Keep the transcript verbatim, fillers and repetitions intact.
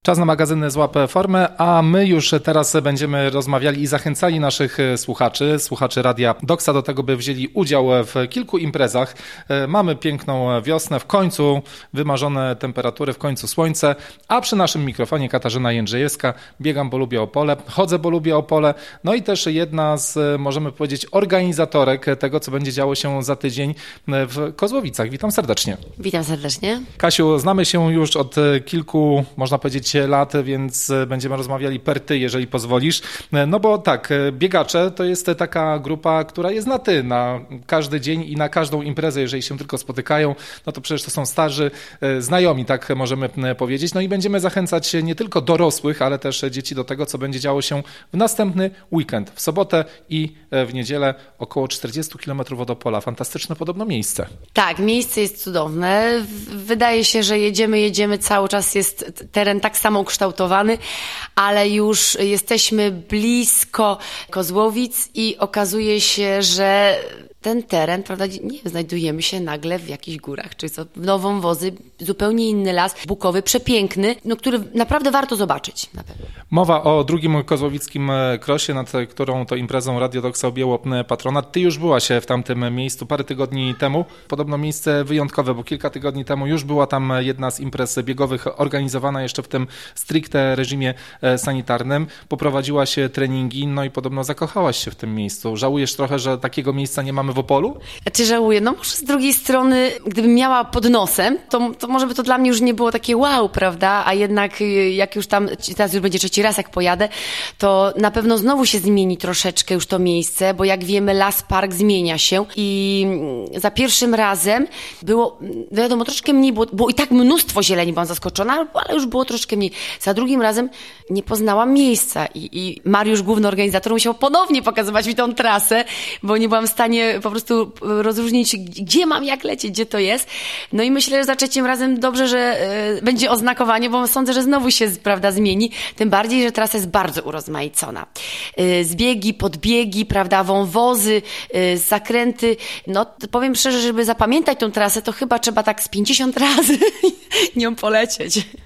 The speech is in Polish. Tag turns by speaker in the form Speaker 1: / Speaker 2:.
Speaker 1: Czas na magazyny Złap Formę, a my już teraz będziemy rozmawiali i zachęcali naszych słuchaczy, słuchaczy Radia Doksa do tego, by wzięli udział w kilku imprezach. Mamy piękną wiosnę, w końcu wymarzone temperatury, w końcu słońce, a przy naszym mikrofonie Katarzyna Jędrzejewska. Biegam, bo lubię Opole, chodzę, bo lubię Opole, no i też jedna z, możemy powiedzieć, organizatorek tego, co będzie działo się za tydzień w Kozłowicach. Witam serdecznie.
Speaker 2: Witam serdecznie.
Speaker 1: Kasiu, znamy się już od kilku, można powiedzieć, lat, więc będziemy rozmawiali per ty, jeżeli pozwolisz. No bo tak, biegacze to jest taka grupa, która jest na ty, na każdy dzień i na każdą imprezę, jeżeli się tylko spotykają, no to przecież to są starzy znajomi, tak możemy powiedzieć. No i będziemy zachęcać nie tylko dorosłych, ale też dzieci do tego, co będzie działo się w następny weekend, w sobotę i w niedzielę, około czterdzieści kilometrów od Opola. Fantastyczne podobno miejsce.
Speaker 2: Tak, miejsce jest cudowne. Wydaje się, że jedziemy, jedziemy, cały czas jest teren tak samo ukształtowany, ale już jesteśmy blisko Kozłowic i okazuje się, że ten teren, prawda, nie wiem, znajdujemy się nagle w jakichś górach, czy co, w Nowąwozy, zupełnie inny las bukowy, przepiękny, no, który naprawdę warto zobaczyć. Na pewno.
Speaker 1: Mowa o drugim kozłowickim krosie, nad którą to imprezą Radio Doksa objęło patronat. Ty już byłaś w tamtym miejscu parę tygodni temu. Podobno miejsce wyjątkowe, bo kilka tygodni temu już była tam jedna z imprez biegowych organizowana jeszcze w tym stricte reżimie sanitarnym. Poprowadziłaś treningi, no i podobno zakochałaś się w tym miejscu. Żałujesz trochę, że takiego miejsca nie mamy w Opolu?
Speaker 2: Czy żałuję? No może z drugiej strony, gdybym miała pod nosem, to, to może by to dla mnie już nie było takie wow, prawda? A jednak jak już tam, teraz już będzie trzeci raz jak pojadę, to na pewno znowu się zmieni troszeczkę już to miejsce, bo jak wiemy, las, park zmienia się i za pierwszym razem było, wiadomo, troszkę mniej, było, było i tak mnóstwo zieleni, byłam zaskoczona, ale już było troszkę mniej. Za drugim razem nie poznałam miejsca i, i Mariusz, główny organizator, musiał ponownie pokazywać mi tą trasę, bo nie byłam w stanie po prostu rozróżnić, gdzie mam, jak lecieć, gdzie to jest. No i myślę, że za trzecim razem dobrze, że y, będzie oznakowanie, bo sądzę, że znowu się, prawda, zmieni. Tym bardziej, że trasa jest bardzo urozmaicona. Y, zbiegi, podbiegi, prawda, wąwozy, y, zakręty. No powiem szczerze, żeby zapamiętać tą trasę, to chyba trzeba tak z pięćdziesiąt razy nią polecieć.